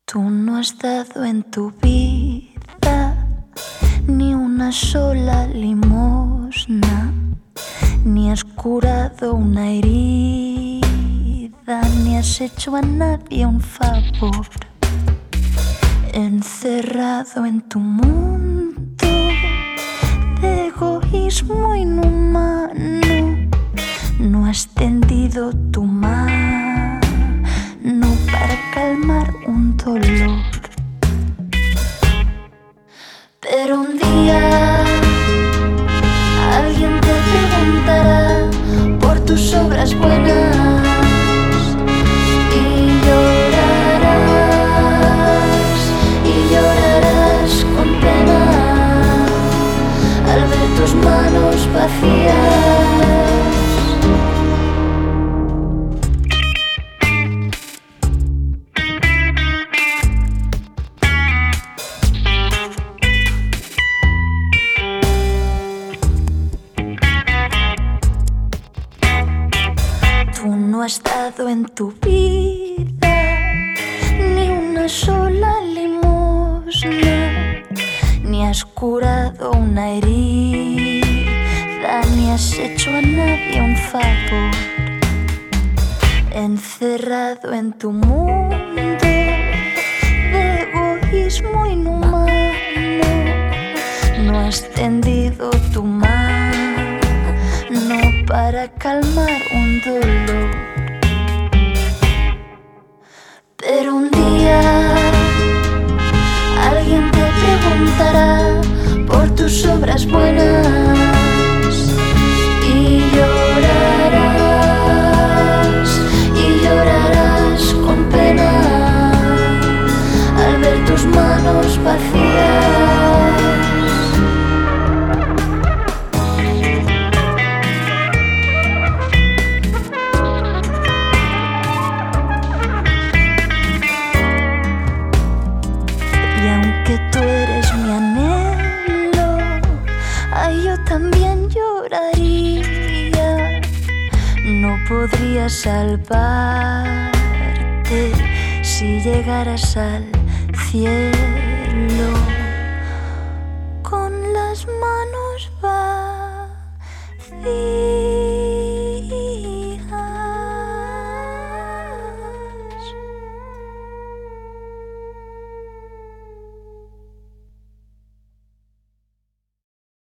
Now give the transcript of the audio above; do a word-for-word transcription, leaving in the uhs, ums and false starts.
Tú no has dado en tu vida ni una sola limosna, ni has curado una herida, ni has hecho a nadie un favor. Encerrado en tu mundo de egoísmo inhumano, no has tendido tu mano para calmar un dolor. Pero un día alguien te preguntará por tus obras buenas y llorarás, y llorarás con pena al ver tus manos vacías. Tú no has dado en tu vida ni una sola limosna, ni has curado una herida, ni has hecho a nadie un favor. Encerrado en tu mundo de egoísmo inhumano, no has tendido tu mano para calmar un dolor. Pero un día alguien te preguntará por tus obras buenas y llorarás, y llorarás con pena al ver tus manos vacías. Que tú eres mi anhelo, ay, yo también lloraría. No podría salvarte si llegaras al cielo con las manos vacías.